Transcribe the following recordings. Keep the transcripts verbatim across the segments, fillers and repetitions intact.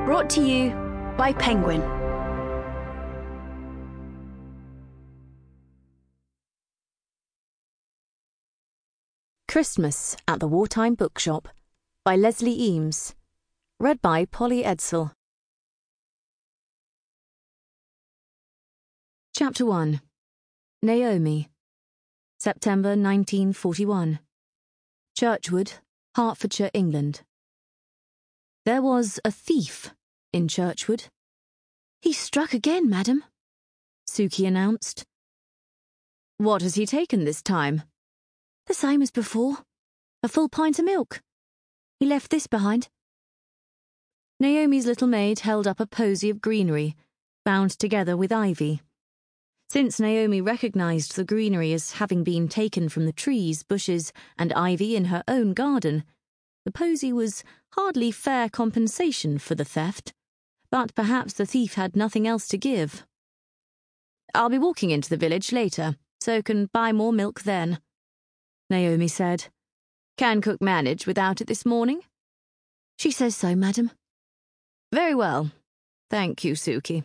Brought to you by Penguin. Christmas at the Wartime Bookshop by Leslie Eames. Read by Polly Edsel. Chapter one. Naomi. September nineteen forty-one. Churchwood, Hertfordshire, England. There was a thief in Churchwood. "He's struck again, madam," Suki announced. "What has he taken this time?" "The same as before. A full pint of milk. He left this behind." Naomi's little maid held up a posy of greenery, bound together with ivy. Since Naomi recognised the greenery as having been taken from the trees, bushes, and ivy in her own garden, the posy was hardly fair compensation for the theft, but perhaps the thief had nothing else to give. "I'll be walking into the village later, so can buy more milk then," Naomi said. "Can cook manage without it this morning?" "She says so, madam." "Very well. Thank you, Suki."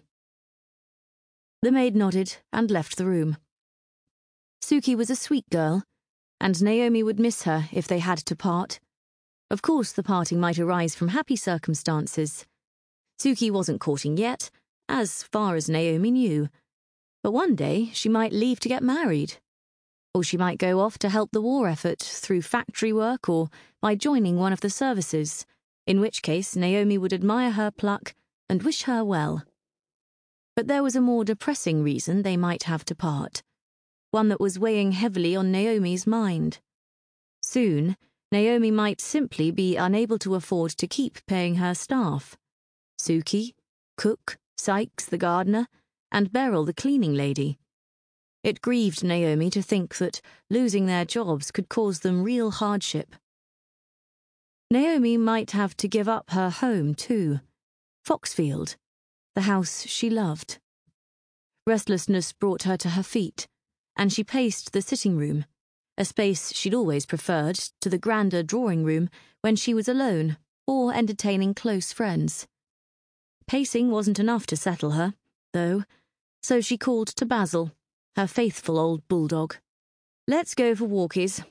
The maid nodded and left the room. Suki was a sweet girl, and Naomi would miss her if they had to part. Of course, the parting might arise from happy circumstances. Suki wasn't courting yet, as far as Naomi knew. But one day she might leave to get married. Or she might go off to help the war effort through factory work or by joining one of the services, in which case Naomi would admire her pluck and wish her well. But there was a more depressing reason they might have to part, one that was weighing heavily on Naomi's mind. Soon, Naomi might simply be unable to afford to keep paying her staff. Suki, Cook, Sykes the gardener, and Beryl the cleaning lady. It grieved Naomi to think that losing their jobs could cause them real hardship. Naomi might have to give up her home too, Foxfield, the house she loved. Restlessness brought her to her feet, and she paced the sitting room, a space she'd always preferred to the grander drawing room when she was alone or entertaining close friends. Pacing wasn't enough to settle her, though, so she called to Basil, her faithful old bulldog. "Let's go for walkies."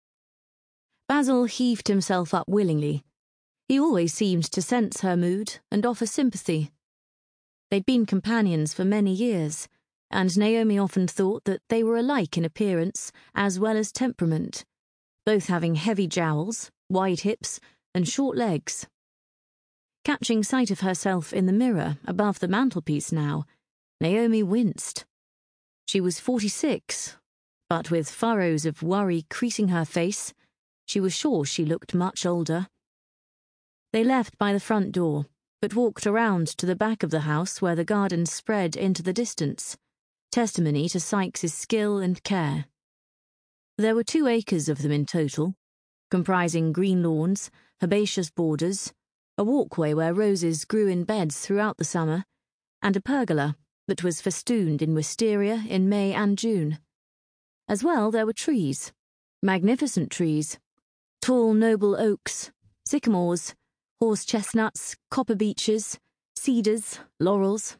Basil heaved himself up willingly. He always seemed to sense her mood and offer sympathy. They'd been companions for many years, and Naomi often thought that they were alike in appearance as well as temperament, both having heavy jowls, wide hips, and short legs. Catching sight of herself in the mirror above the mantelpiece now, Naomi winced. She was forty-six, but with furrows of worry creasing her face, she was sure she looked much older. They left by the front door, but walked around to the back of the house where the garden spread into the distance, testimony to Sykes's skill and care. There were two acres of them in total, comprising green lawns, herbaceous borders, a walkway where roses grew in beds throughout the summer, and a pergola that was festooned in wisteria in May and June. As well, there were trees, magnificent trees, tall noble oaks, sycamores, horse chestnuts, copper beeches, cedars, laurels.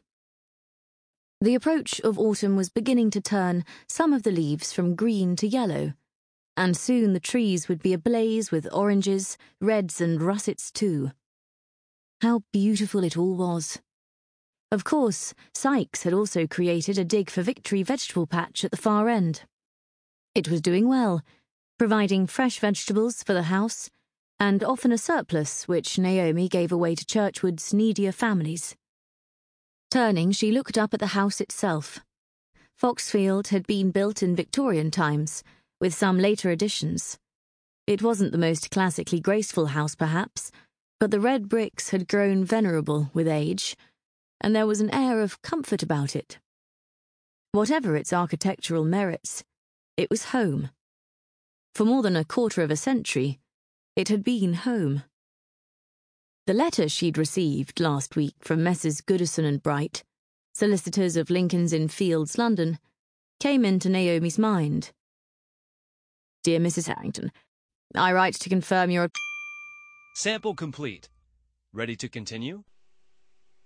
The approach of autumn was beginning to turn some of the leaves from green to yellow, and soon the trees would be ablaze with oranges, reds and russets too. How beautiful it all was. Of course, Sykes had also created a Dig for Victory vegetable patch at the far end. It was doing well, providing fresh vegetables for the house, and often a surplus which Naomi gave away to Churchwood's needier families. Turning, she looked up at the house itself. Foxfield had been built in Victorian times, with some later additions. It wasn't the most classically graceful house, perhaps, but the red bricks had grown venerable with age, and there was an air of comfort about it. Whatever its architectural merits, it was home. For more than a quarter of a century, it had been home. The letter she'd received last week from Messrs Goodison and Bright, solicitors of Lincoln's Inn Fields, London, came into Naomi's mind. "Dear Missus Harrington, I write to confirm your..." Sample complete. Ready to continue?